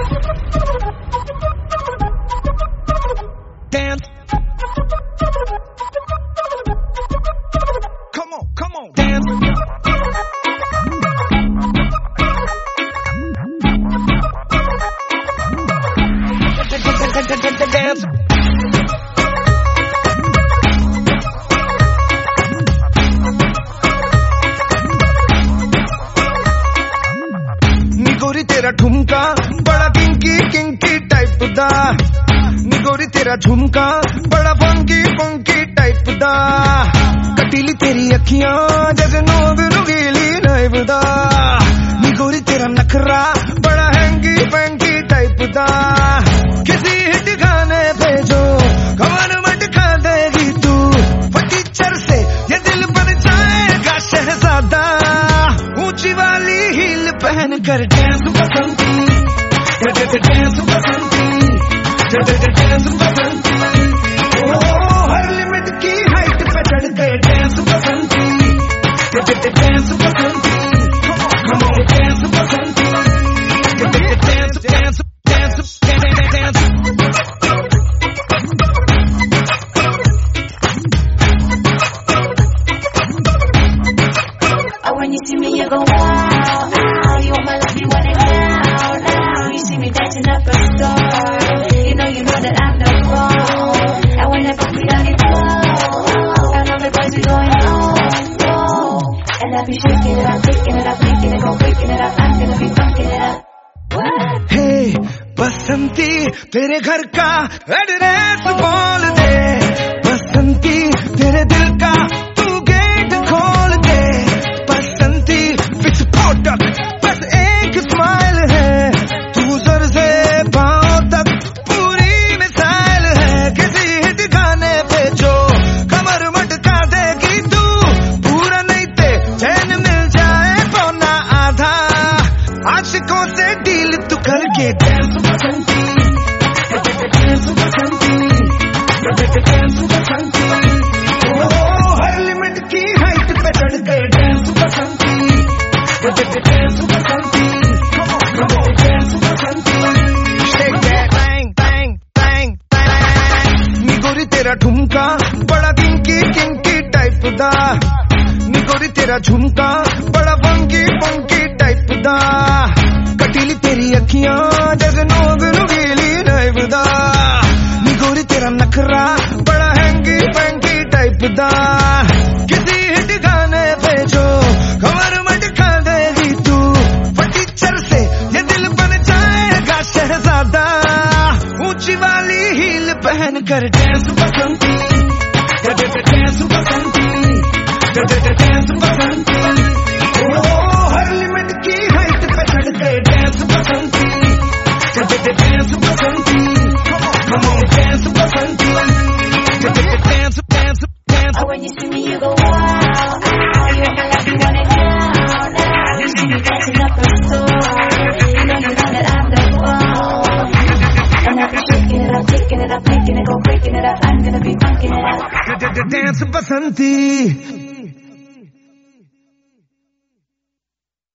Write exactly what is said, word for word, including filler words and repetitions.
Dance. Come on, come on, dance. Dance. निगोरी तेरा ठुमका बड़ा किंकी किंकी टाइप दा, निगोरी तेरा झुमका बड़ा फंकी फंकी टाइप दा, कटीली तेरी अखियां जैसे नोग नुगीली नाइब दा, निगोरी तेरा नखरा बड़ा हैंगी फैंकी टाइप दा, किसी हिट गाने पे जो कमर मटका देगी तू, फटीचर से ये दिल बन जाएगा शहजादा, ऊंची वाली हील पहन कर dance Basanti, dance Basanti, dance Basanti, हर लिमिट की हाइट पे चढ़ गए dance Basanti, dance Basanti, dance Basanti, dance dance dance dance. Oh, when you see me, you go wow, wow. You want my love, you want it now, now. You see me dancing up a store, you know, you know that I'm the wrong. And whenever we done it low, and all the boys are going oh, oh. And I be shaking it up, taking it up, making it go, breaking it up. I'm gonna be funking it up. What? Hey, Basanti तेरे घर का address बोल दे, बसंती तेरे दिल का तू gate खोल दे, बसंती विस्फोटक बस एक स्माइल है, तू सर से पांव तक पूरी मिसाइल है, किसी हिट गाने पे जो कमर मटका देगी तू, पूरा नहीं ते चैन मिल जाए पौना आधा, आशिकों से डील तू करके dance Basanti, dance Basanti, dance Basanti, हर लिमिट की हाइट पे चढ़ गए dance Basanti, dance Basanti, dance Basanti, shake that bang bang bang bang, निगोरी तेरा ठुमका बड़ा किंकी किंकी टाइप दा, निगोरी तेरा झुमका बड़ा फंकी फंकी टाइप दा, कटीली तेरी अखियां जैसे नोग नुगीली नाइब दा, निगोरी तेरा नखरा बड़ा हैंगी फैंकी टाइप दा, किसी हिट गाने पे जो कमर मटका देगी तू, फटीचर से ये दिल बन जाएगा शहजादा, ऊंची वाली हील पहन कर dance Basanti, dance Basanti, dance Basanti, हर लिमिट की हाइट पे चढ़ गए dance Basanti, dance Basanti, dance Basanti, dance dance dance. Oh, when you see me, you go wow, wow. You want my love, you want it now, now. You see me dancing up a store, you know, you know that I'm the one. And I be shaking it up, taking it up, making it go, breaking it up. I'm gonna be funking it up. Dance Basanti.